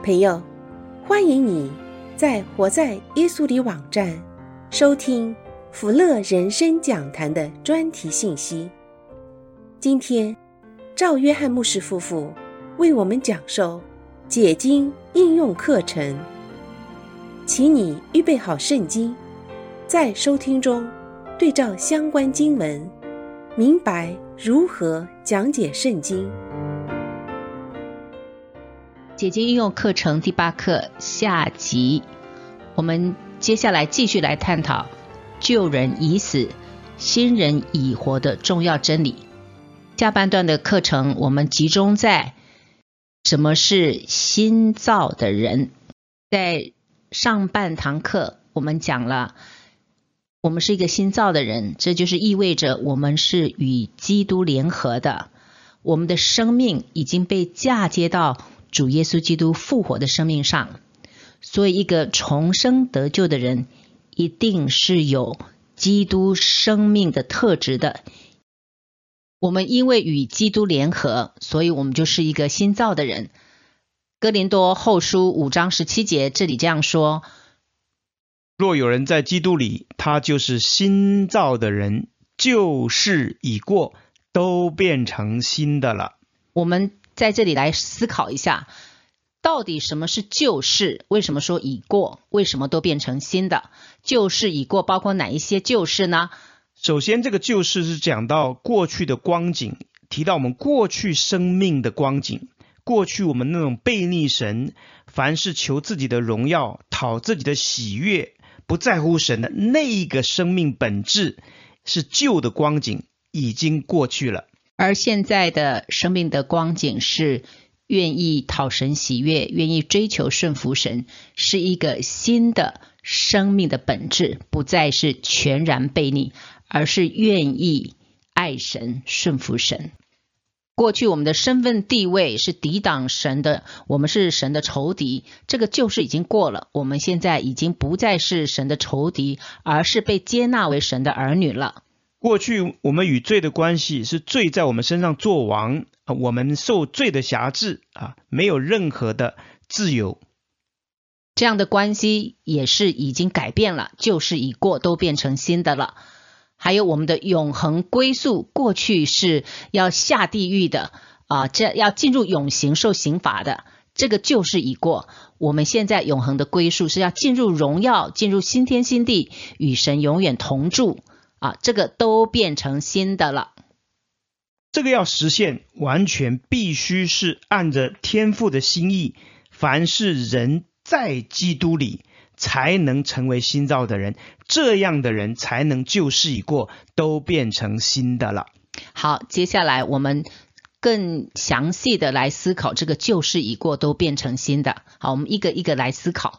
朋友，欢迎你在活在耶稣里网站收听福乐人生讲坛的专题信息。今天赵约翰牧师夫妇为我们讲授解经应用课程，请你预备好圣经，在收听中对照相关经文，明白如何讲解圣经。 解经应用课程第8课下集，我们接下来继续来探讨旧人已死，新人已活的重要真理。下半段的课程我们集中在什么是新造的人。在上半堂课我们讲了我们是一个新造的人，这就是意味着我们是与基督联合的，我们的生命已经被嫁接到主耶稣基督复活的生命上。所以一个重生得救的人一定是有基督生命的特质的。我们因为与基督联合，所以我们就是一个新造的人。哥林多后书5章17节这里这样说， 若有人在基督里，他就是新造的人，旧事已过，都变成新的了。 我们在这里来思考一下，到底什么是旧事？为什么说已过？为什么都变成新的？旧事已过包括哪一些旧事呢？ 首先，这个旧事是讲到过去的光景，提到我们过去生命的光景，过去我们那种悖逆神，凡是求自己的荣耀，讨自己的喜悦，不在乎神的那一个生命本质，是旧的光景，已经过去了。 而现在的生命的光景是愿意讨神喜悦，愿意追求顺服神，是一个新的生命的本质，不再是全然悖逆，而是愿意爱神顺服神。过去我们的身份地位是抵挡神的，我们是神的仇敌，这个旧事已经过了，我们现在已经不再是神的仇敌，而是被接纳为神的儿女了。 过去我们与罪的关系是罪在我们身上作王，我们受罪的辖制，没有任何的自由。 这样的关系也是已经改变了，旧事已过，都变成新的了。还有我们的永恒归宿，过去是要下地狱的，这要进入永刑受刑罚的，这个旧事已过。我们现在永恒的归宿是要进入荣耀，进入新天新地，与神永远同住，这个都变成新的了。 这个要实现，完全必须是按着天父的心意，凡是人在基督里才能成为新造的人，这样的人才能旧事已过，都变成新的了。 好，接下来我们更详细的来思考这个旧事已过都变成新的。好，我们一个一个来思考。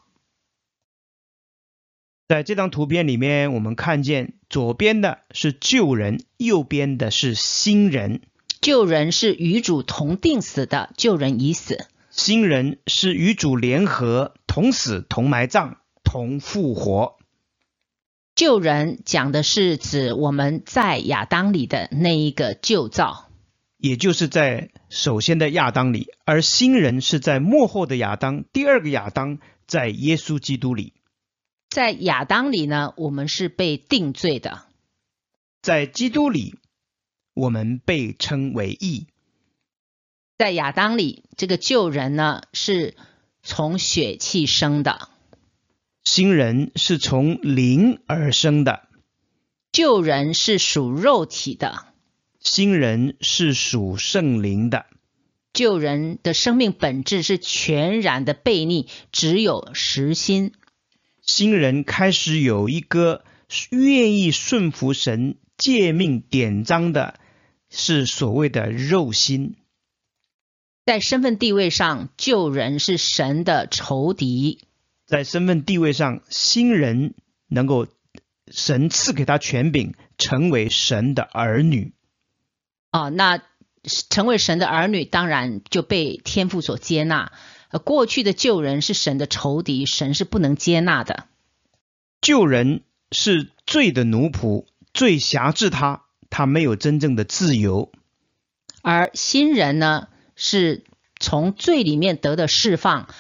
在这张图片里面，我们看见左边的是旧人，右边的是新人。 旧人是与主同定死的，旧人已死。 新人是与主联合，同死同埋葬同复活。 旧人讲的是指我们在亚当里的那一个旧造， 也就是在首先的亚当里，而新人是在末后的亚当，第二个亚当在耶稣基督里。 在亚当里呢，我们是被定罪的， 在基督里我们被称为义。 在亚当里，这个旧人呢是从血气生的， 新人是从灵而生的。 旧人是属肉体的， 新人是属圣灵的。 旧人的生命本质是全然的悖逆，只有实心。 新人开始有一个愿意顺服神诫命典章的，是所谓的肉心。 在身份地位上，旧人是神的仇敌。 在身份地位上，新人能够神赐给他权柄，成为神的儿女。 那成为神的儿女，当然就被天父所接纳。过去的旧人是神的仇敌，神是不能接纳的。 旧人是罪的奴仆，罪辖制他，他没有真正的自由。 而新人呢，是从罪里面得的释放，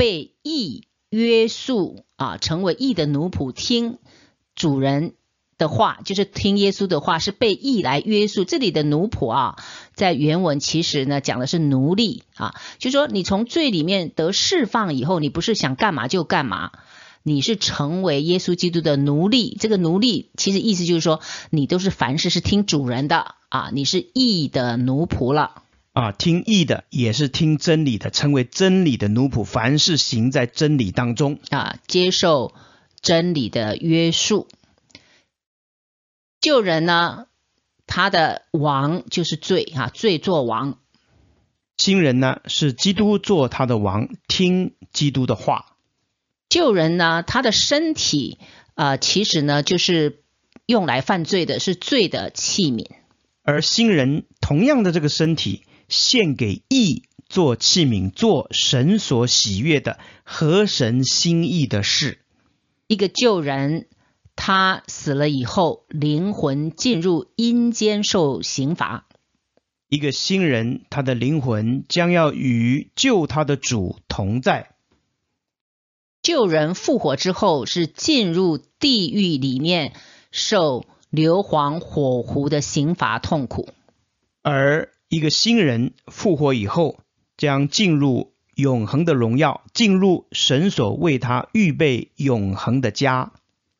被义约束啊，成为义的奴仆，听主人的话，就是听耶稣的话，是被义来约束。这里的奴仆啊，在原文其实呢讲的是奴隶啊，就是说你从罪里面得释放以后，你不是想干嘛就干嘛，你是成为耶稣基督的奴隶。这个奴隶其实意思就是说，你都是凡事是听主人的啊，你是义的奴仆了啊，听义的也是听真理的，成为真理的奴仆，凡事行在真理当中啊，接受真理的约束。旧人呢，他的王就是罪啊，罪做王。 新人呢，是基督做他的王，听基督的话。 旧人呢，他的身体其实呢就是用来犯罪的，是罪的器皿。 而新人同样的这个身体献给义做器皿，做神所喜悦的合神心意的事。 一个旧人他死了以后，灵魂进入阴间受刑罚。 一个新人，他的灵魂将要与救他的主同在。 旧人复活之后，是进入地狱里面受硫磺火湖的刑罚痛苦。 而一个新人复活以后，将进入永恒的荣耀，进入神所为他预备永恒的家。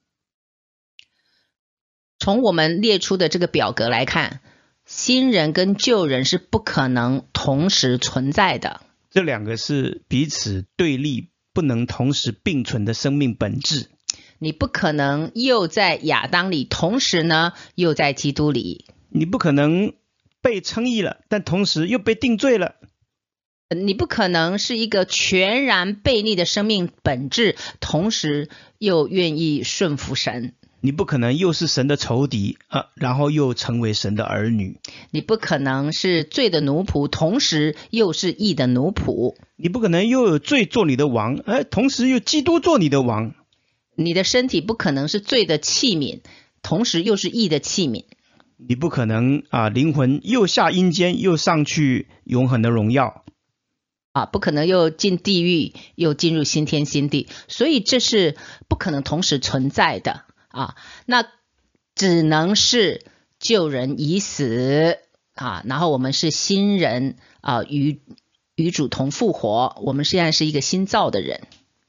从我们列出的这个表格来看，新人跟旧人是不可能同时存在的。 这两个是彼此对立，不能同时并存的生命本质。 你不可能又在亚当里，同时呢又在基督里。 你不可能被称义了，但同时又被定罪了。 你不可能是一个全然悖逆的生命本质，同时又愿意顺服神。 你不可能又是神的仇敌然后又成为神的儿女。 你不可能是罪的奴仆，同时又是义的奴仆。 你不可能又有罪做你的王，同时又基督做你的王。 你的身体不可能是罪的器皿，同时又是义的器皿。 你不可能灵魂又下阴间，又上去永恒的荣耀。 不可能又进地狱，又进入新天新地，所以这是不可能同时存在的那只能是旧人已死然后我们是新人与主同复活，我们现在是一个新造的人。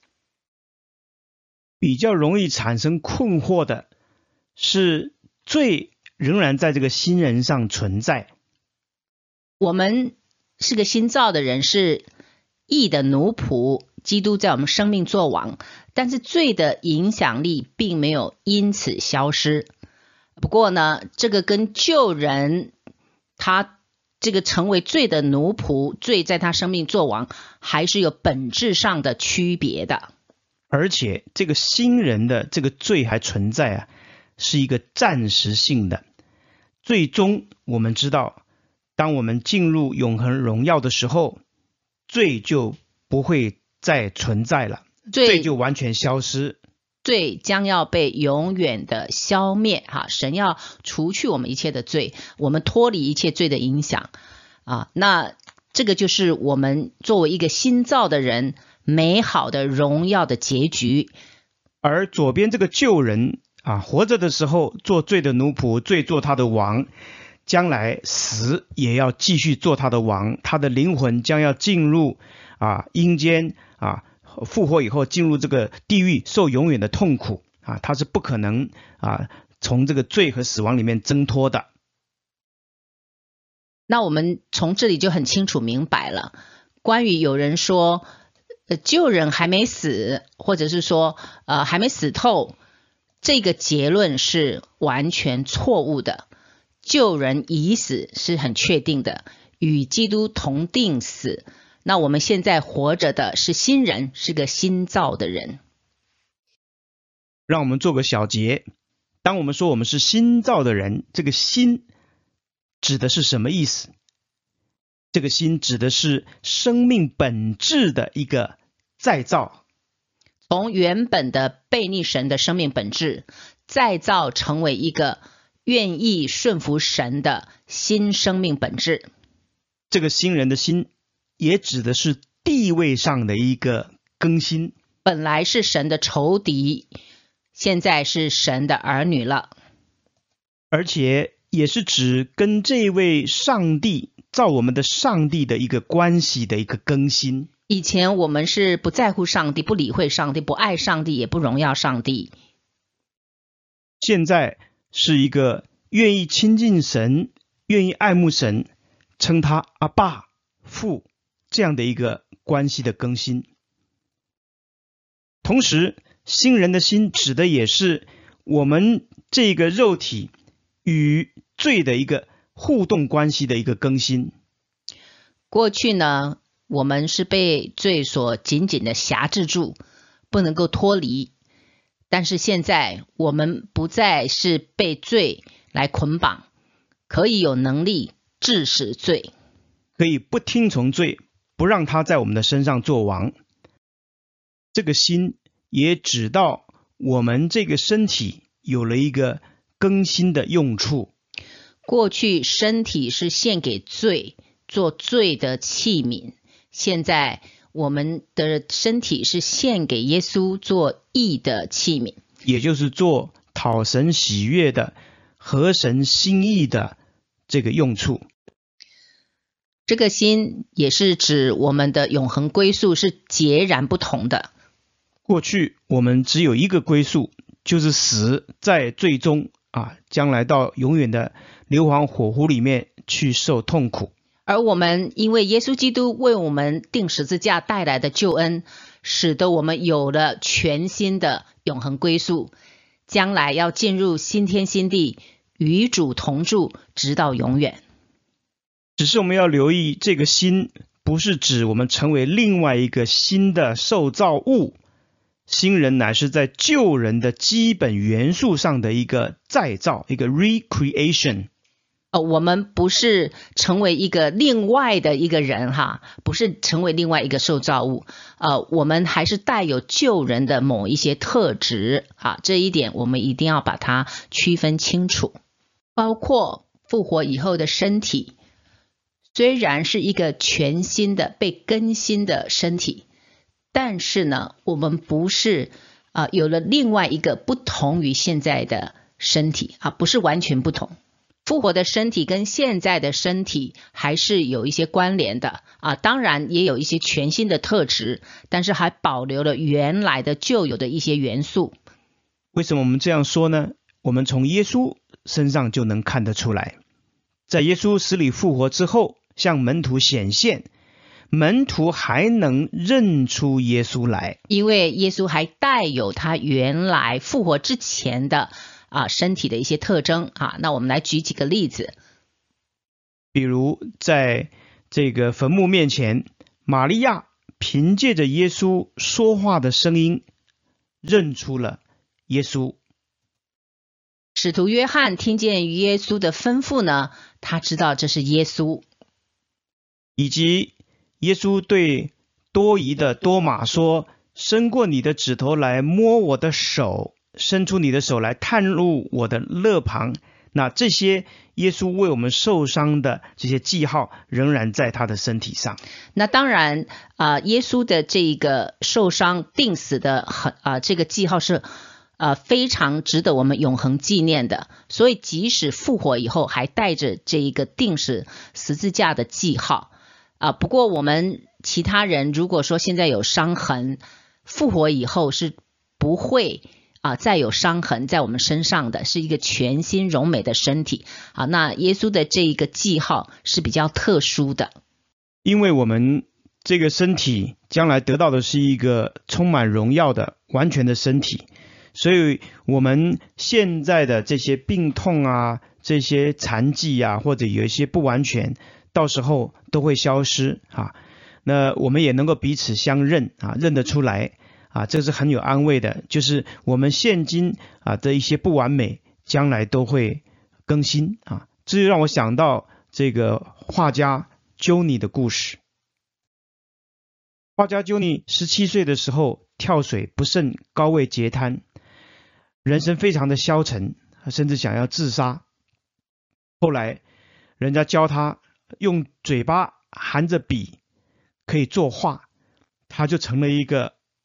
比较容易产生困惑的是，罪仍然在这个新人上存在。 我们是个新造的人，是义的奴仆，基督在我们生命作王，但是罪的影响力并没有因此消失。不过呢，这个跟旧人他这个成为罪的奴仆，罪在他生命作王，还是有本质上的区别的。 而且这个新人的这个罪还存在是一个暂时性的。最终我们知道，当我们进入永恒荣耀的时候，罪就不会再存在了，罪就完全消失， 罪将要被永远的消灭神要除去我们一切的罪，我们脱离一切罪的影响那这个就是我们作为一个新造的人美好的荣耀的结局。 而左边这个旧人活着的时候做罪的奴仆，罪做他的王，将来死也要继续做他的王，他的灵魂将要进入阴间复活以后进入这个地狱，受永远的痛苦他是不可能从这个罪和死亡里面挣脱的。 那我们从这里就很清楚明白了，关于有人说旧人还没死，或者是说还没死透，这个结论是完全错误的。旧人已死是很确定的，与基督同定死。那我们现在活着的是新人，是个新造的人。 让我们做个小结，当我们说我们是新造的人，这个新指的是什么意思？这个新指的是生命本质的一个再造， 从原本的悖逆神的生命本质再造成为一个愿意顺服神的新生命本质。 这个新人的新也指的是地位上的一个更新。 本来是神的仇敌，现在是神的儿女了。 而且也是指跟这位上帝造我们的上帝的一个关系的一个更新。 以前我们是不在乎上帝，不理会上帝，不爱上帝，也不荣耀上帝。 现在是一个愿意亲近神，愿意爱慕神，称他阿爸父这样的一个关系的更新。同时新人的心指的也是我们这个肉体与罪的一个互动关系的一个更新。 过去呢，我们是被罪所紧紧的辖制住，不能够脱离。但是现在我们不再是被罪来捆绑，可以有能力治死罪， 可以不听从罪，不让它在我们的身上作王。这个心也指到我们这个身体有了一个更新的用处。 过去身体是献给罪，做罪的器皿，现在我们的身体是献给耶稣，做义的器皿， 也就是做讨神喜悦的、合神心意的这个用处。 这个心也是指我们的永恒归宿是截然不同的。 过去我们只有一个归宿，就是死在罪中将来到永远的硫磺火湖里面去受痛苦。 而我们因为耶稣基督为我们钉十字架带来的救恩，使得我们有了全新的永恒归宿，将来要进入新天新地，与主同住，直到永远。 只是我们要留意，这个新不是指我们成为另外一个新的受造物，新人乃是在旧人的基本元素上的一个再造，一个 recreation。 我们不是成为一个另外的一个人不是成为另外一个受造物，我们还是带有旧人的某一些特质这一点我们一定要把它区分清楚。包括复活以后的身体，虽然是一个全新的被更新的身体，但是呢，我们不是有了另外一个不同于现在的身体不是完全不同。复活的身体跟现在的身体还是有一些关联的当然也有一些全新的特质，但是还保留了原来的旧有的一些元素。 为什么我们这样说呢？我们从耶稣身上就能看得出来，在耶稣死里复活之后向门徒显现，门徒还能认出耶稣来， 因为耶稣还带有他原来复活之前的身体的一些特征那我们来举几个例子。 比如在这个坟墓面前，玛利亚凭借着耶稣说话的声音认出了耶稣。 使徒约翰听见耶稣的吩咐呢，他知道这是耶稣。 以及耶稣对多疑的多马说，伸过你的指头来摸我的手，伸出你的手来探入我的肋旁。那这些耶稣为我们受伤的这些记号仍然在他的身体上。 那当然耶稣的这个受伤钉死的这个记号是非常值得我们永恒纪念的，所以即使复活以后还带着这一个钉死十字架的记号不过我们其他人如果说现在有伤痕，复活以后是不会再有伤痕在我们身上的，是一个全新柔美的身体那耶稣的这一个记号是比较特殊的， 因为我们这个身体将来得到的是一个充满荣耀的完全的身体，所以我们现在的这些病痛这些残疾或者有一些不完全，到时候都会消失那我们也能够彼此相认认得出来这是很有安慰的，就是我们现今的一些不完美将来都会更新这就让我想到这个画家鸠尼的故事。画家鸠尼17岁的时候跳水不慎高位截瘫，人生非常的消沉，甚至想要自杀。后来人家教他用嘴巴含着笔可以作画，他就成了一个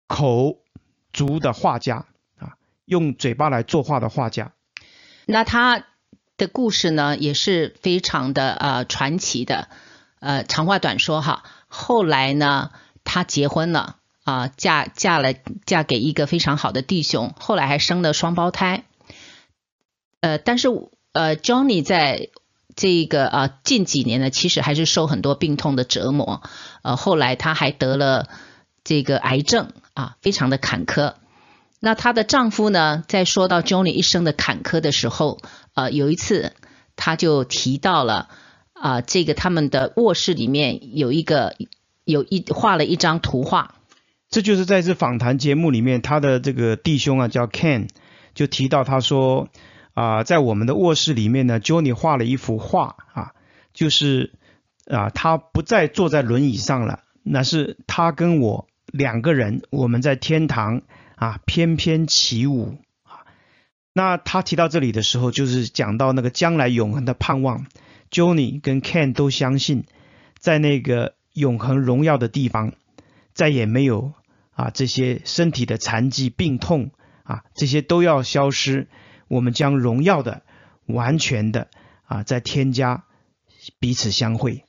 口足的画家啊，用嘴巴来作画的画家。 那他的故事呢，也是非常的传奇的。长话短说哈，后来呢，他结婚了嫁给一个非常好的弟兄，后来还生了双胞胎。但是Johnny 在这个近几年呢，其实还是受很多病痛的折磨。后来他还得了这个癌症非常的坎坷。那她的丈夫呢，在说到 Johnny 一生的坎坷的时候，有一次他就提到了这个他们的卧室里面画了一张图画。 这就是在这访谈节目里面，他的这个弟兄叫 Ken 就提到，他说在我们的卧室里面呢 Johnny 画了一幅画就是他不再坐在轮椅上了，那是他跟我2个人，我们在天堂翩翩起舞那他提到这里的时候，就是讲到那个将来永恒的盼望。Johnny 跟 Ken 都相信，在那个永恒荣耀的地方，再也没有这些身体的残疾病痛这些都要消失，我们将荣耀的完全的在天家彼此相会。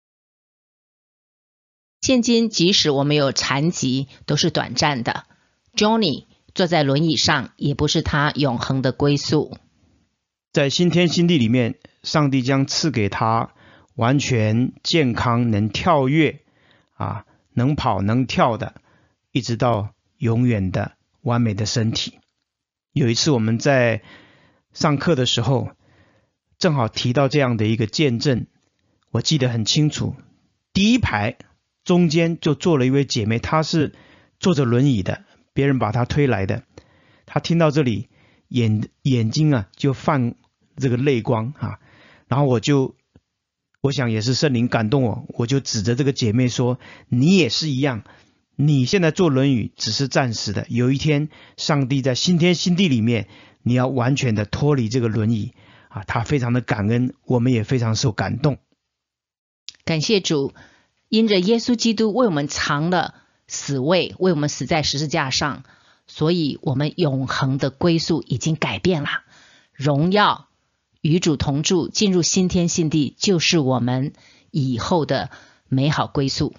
现今即使我们有残疾，都是短暂的。Johnny 坐在轮椅上，也不是他永恒的归宿。 在新天新地里面，上帝将赐给他完全健康，能跳跃能跑能跳的，一直到永远的完美的身体。有一次我们在上课的时候，正好提到这样的一个见证，我记得很清楚。第一排中间就坐了一位姐妹，她是坐着轮椅的，别人把她推来的。她听到这里，眼睛就泛这个泪光然后我想也是圣灵感动我就指着这个姐妹说，你也是一样，你现在坐轮椅只是暂时的，有一天上帝在新天新地里面，你要完全的脱离这个轮椅她非常的感恩，我们也非常受感动。 感谢主，因着耶稣基督为我们藏了死位，为我们死在十字架上，所以我们永恒的归宿已经改变了。荣耀与主同住，进入新天新地，就是我们以后的美好归宿。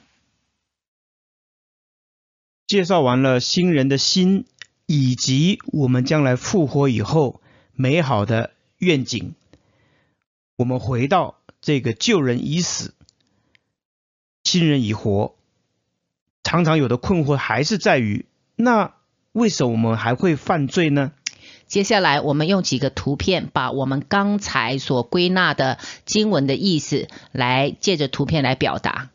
介绍完了新人的心，以及我们将来复活以后美好的愿景，我们回到这个旧人已死，新人已活。常常有的困惑还是在于，那为什么我们还会犯罪呢？ 接下来我们用几个图片，把我们刚才所归纳的经文的意思，来借着图片来表达。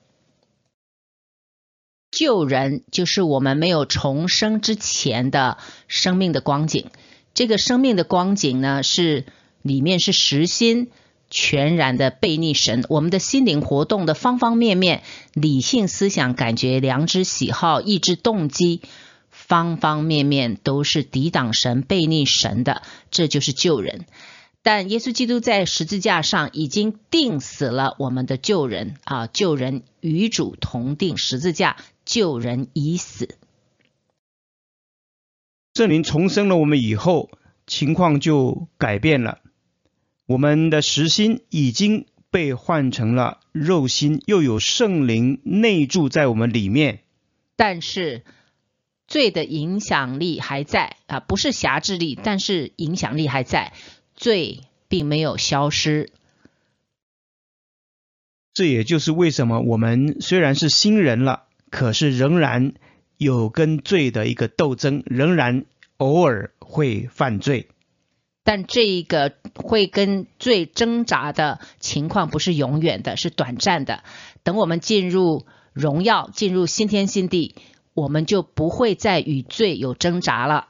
旧人就是我们没有重生之前的生命的光景。这个生命的光景呢，里面是实心全然的背逆神，我们的心灵活动的方方面面，理性思想感觉良知喜好意志动机，方方面面都是抵挡神背逆神的，这就是旧人。但耶稣基督在十字架上已经钉死了我们的旧人旧人与主同定十字架，旧人已死。 圣灵重生了我们以后，情况就改变了，我们的实心已经被换成了肉心，又有圣灵内住在我们里面。 但是罪的影响力还在不是辖制力，但是影响力还在，罪并没有消失。 这也就是为什么我们虽然是新人了，可是仍然有跟罪的一个斗争，仍然偶尔会犯罪。 但这一个会跟罪挣扎的情况不是永远的，是短暂的。等我们进入荣耀，进入新天新地，我们就不会再与罪有挣扎了。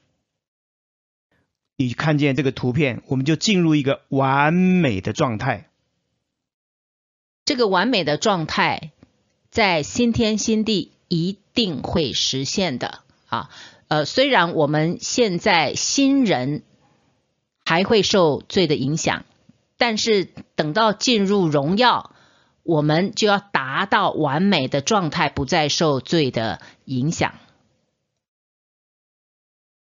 你看见这个图片，我们就进入一个完美的状态。 这个完美的状态在新天新地一定会实现的虽然我们现在新人还会受罪的影响，但是等到进入荣耀，我们就要达到完美的状态，不再受罪的影响。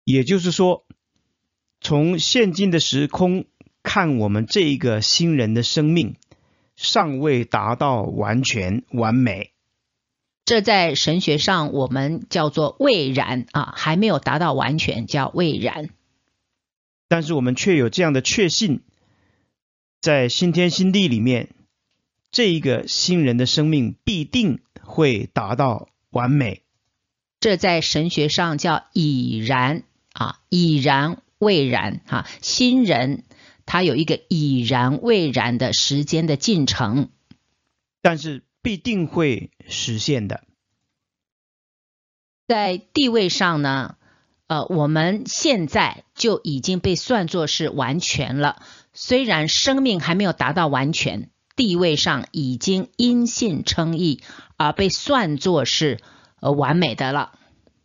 也就是说，从现今的时空看，我们这一个新人的生命尚未达到完全完美。 这在神学上我们叫做未然啊，还没有达到完全，叫未然。 但是我们却有这样的确信，在新天新地里面，这一个新人的生命必定会达到完美。 这在神学上叫已然啊，已然未然啊，新人他有一个已然未然的时间的进程， 但是必定会实现的。 在地位上呢，我们现在就已经被算作是完全了，虽然生命还没有达到完全，地位上已经因信称义，而被算作是完美的了。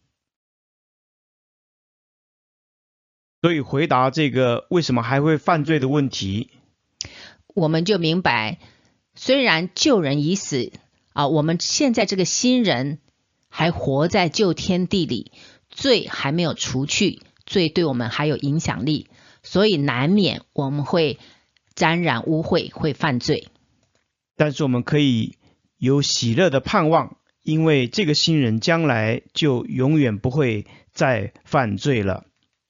所以回答这个为什么还会犯罪的问题， 我们就明白，虽然旧人已死啊，我们现在这个新人还活在旧天地里，罪还没有除去，罪对我们还有影响力，所以难免我们会沾染污秽，会犯罪。 但是我们可以有喜乐的盼望，因为这个新人将来就永远不会再犯罪了。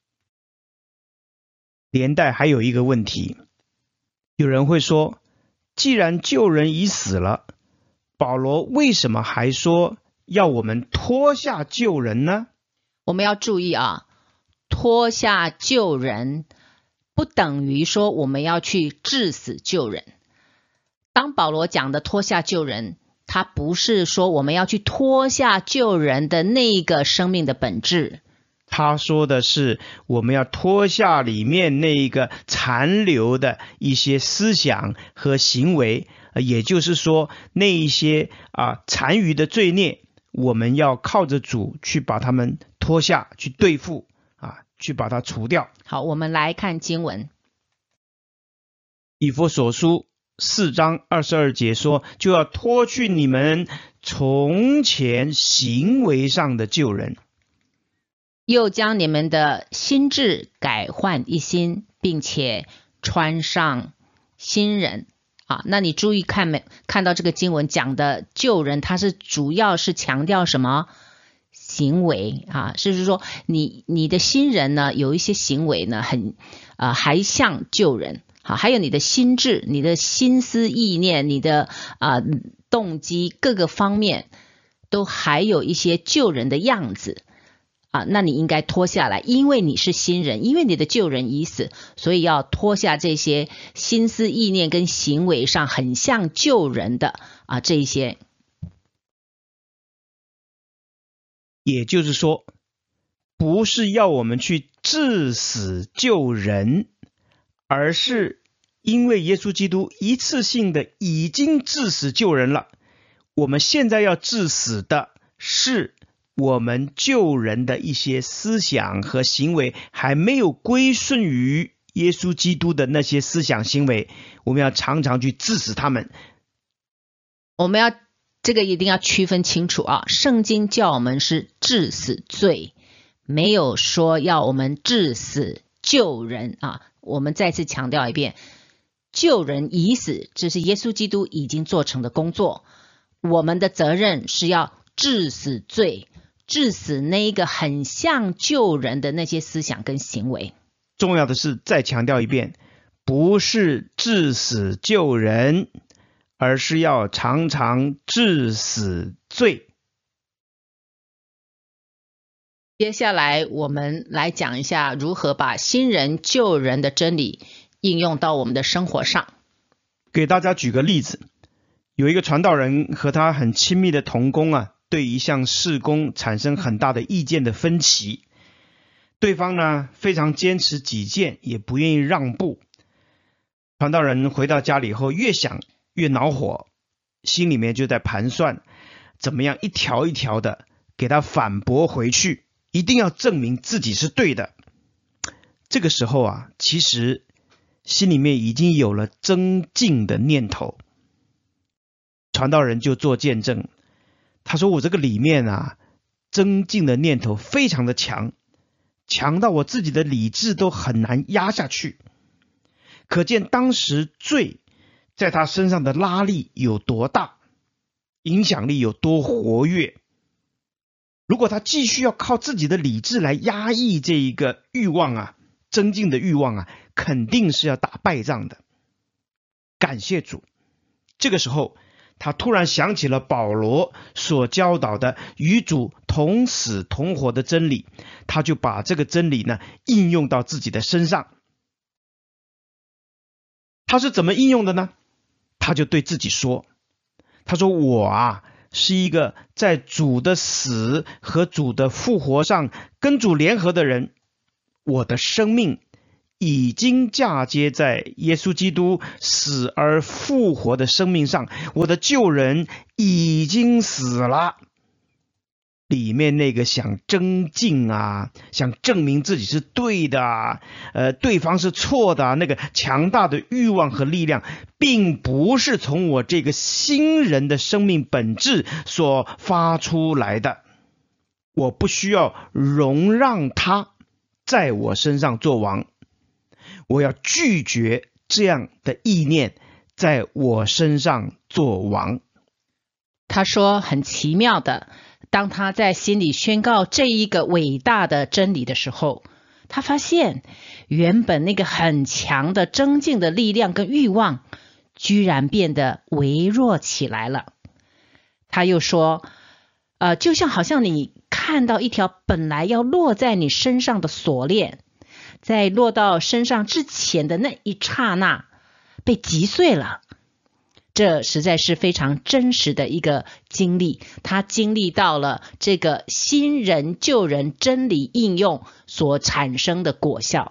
连带还有一个问题，有人会说，既然旧人已死了，保罗为什么还说要我们脱下旧人呢？ 我们要注意啊，脱下旧人不等于说我们要去治死旧人。当保罗讲的脱下旧人，他不是说我们要去脱下旧人的那个生命的本质， 他说的是我们要脱下里面那一个残留的一些思想和行为，也就是说那一些残余的罪孽，我们要靠着主去把它们脱下，去对付去把它除掉。 好，我们来看经文。 以弗所书4章22节说，就要脱去你们从前行为上的旧人， 又将你们的心志改换一新，并且穿上新人。那你注意看到这个经文讲的旧人，它是主要是强调什么？行为就是说你的新人呢，有一些行为呢还像旧人。还有你的心智，你的心思意念，你的动机各个方面都还有一些旧人的样子那你应该脱下来，因为你是新人，因为你的旧人已死，所以要脱下这些心思意念跟行为上很像旧人的这一些。 也就是说，不是要我们去治死旧人，而是因为耶稣基督一次性的已经治死旧人了，我们现在要治死的是我们旧人的一些思想和行为还没有归顺于耶稣基督的那些思想行为，我们要常常去治死他们。 我们要这个一定要区分清楚圣经叫我们是治死罪，没有说要我们治死旧人我们再次强调一遍，旧人已死，这是耶稣基督已经做成的工作，我们的责任是要治死罪，治死那一个很像旧人的那些思想跟行为。 重要的是再强调一遍，不是治死旧人，而是要常常治死罪。 接下来我们来讲一下如何把新人旧人的真理应用到我们的生活上。 给大家举个例子，有一个传道人和他很亲密的同工对一项事工产生很大的意见的分歧，对方呢非常坚持己见，也不愿意让步。传道人回到家里后越想越恼火，心里面就在盘算怎么样一条一条的给他反驳回去，一定要证明自己是对的。这个时候其实心里面已经有了增进的念头。传道人就做见证，他说我这个里面增进的念头非常的强， 强到我自己的理智都很难压下去。可见当时罪在他身上的拉力有多大，影响力有多活跃。如果他继续要靠自己的理智来压抑这一个欲望啊，增进的欲望啊，肯定是要打败仗的。感谢主，这个时候他突然想起了保罗所教导的与主同死同活的真理，他就把这个真理呢应用到自己的身上。他是怎么应用的呢？他就对自己说，他说我是一个在主的死和主的复活上跟主联合的人，我的生命已经嫁接在耶稣基督死而复活的生命上，我的旧人已经死了。里面那个想争竞想证明自己是对的对方是错的那个强大的欲望和力量，并不是从我这个新人的生命本质所发出来的。我不需要容让他在我身上做王，我要拒绝这样的意念在我身上做王。 他说很奇妙的，当他在心里宣告这一个伟大的真理的时候，他发现原本那个很强的争竞的力量跟欲望居然变得微弱起来了。他又说就像好像你看到一条本来要落在你身上的锁链，在落到身上之前的那一刹那被击碎了。这实在是非常真实的一个经历，他经历到了这个新人旧人真理应用所产生的果效。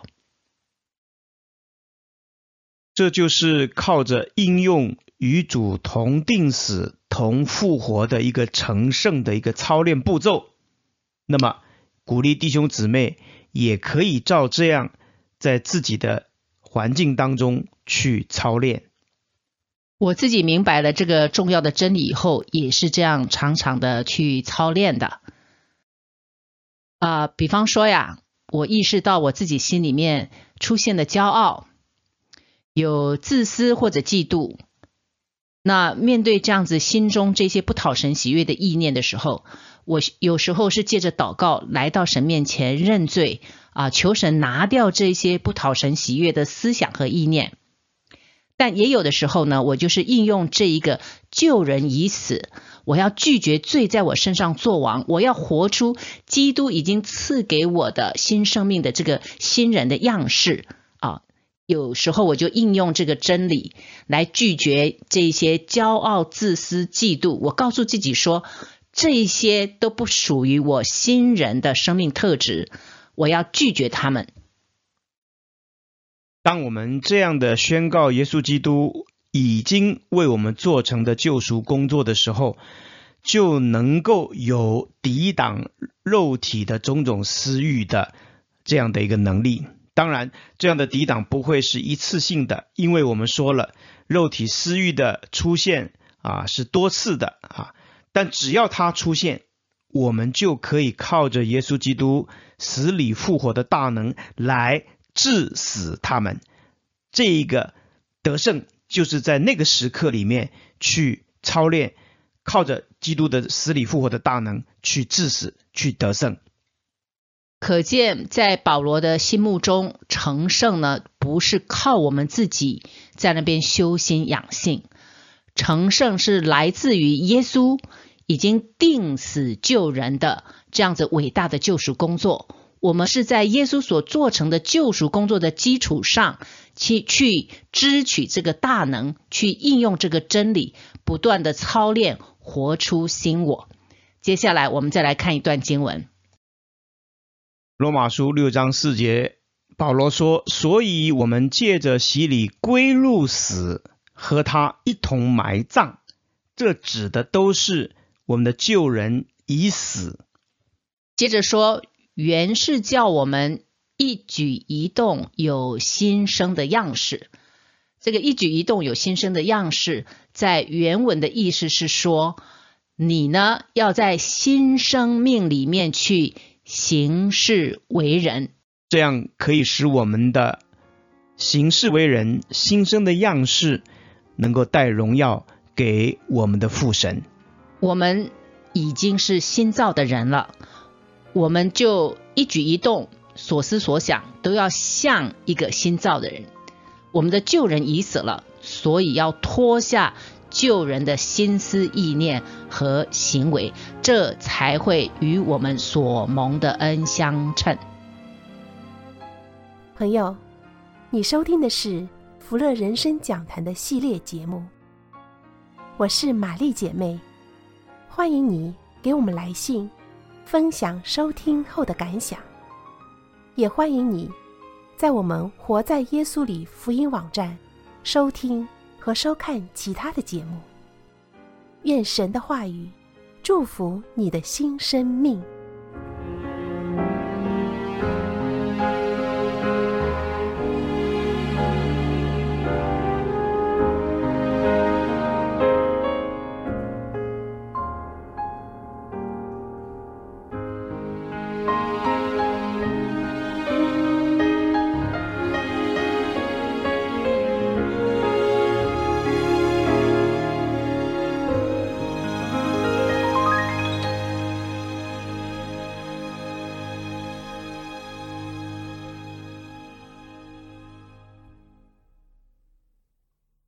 这就是靠着应用与主同定死同复活的一个成圣的一个操练步骤。那么鼓励弟兄姊妹也可以照这样在自己的环境当中去操练。 我自己明白了这个重要的真理以后，也是这样常常的去操练的。比方说呀，我意识到我自己心里面出现的骄傲，有自私或者嫉妒。那面对这样子心中这些不讨神喜悦的意念的时候，我有时候是借着祷告来到神面前认罪求神拿掉这些不讨神喜悦的思想和意念。但也有的时候呢，我就是应用这一个旧人已死，我要拒绝罪在我身上做王，我要活出基督已经赐给我的新生命的这个新人的样式有时候我就应用这个真理来拒绝这些骄傲、自私、嫉妒。我告诉自己说，这些都不属于我新人的生命特质，我要拒绝他们。 当我们这样的宣告耶稣基督已经为我们做成的救赎工作的时候，就能够有抵挡肉体的种种私欲的这样的一个能力。当然这样的抵挡不会是一次性的，因为我们说了肉体私欲的出现是多次的但只要它出现，我们就可以靠着耶稣基督死里复活的大能来治死他们。这一个得胜就是在那个时刻里面去操练，靠着基督的死里复活的大能去治死，去得胜。 可见在保罗的心目中，成圣呢不是靠我们自己在那边修心养性，成圣是来自于耶稣已经定死救人的这样子伟大的救赎工作。我们是在耶稣所做成的救赎工作的基础上去支取这个大能，去应用这个真理，不断的操练，活出新我。接下来我们再来看一段经文， 罗马书6章4节，保罗说，所以我们借着洗礼归入死，和他一同埋葬。这指的都是我们的旧人已死。 接着说，原是叫我们一举一动有新生的样式。这个一举一动有新生的样式，在原文的意思是说，你呢要在新生命里面去行事为人， 这样可以使我们的行事为人新生的样式能够带荣耀给我们的父神。 我们已经是新造的人了，我们就一举一动所思所想都要像一个新造的人。我们的旧人已死了，所以要脱下旧人的心思意念和行为，这才会与我们所蒙的恩相称。 朋友，你收听的是福乐人生讲坛的系列节目，我是玛丽姐妹，欢迎你给我们来信，分享收听后的感想，也欢迎你在我们活在耶稣里福音网站收听和收看其他的节目。愿神的话语祝福你的新生命。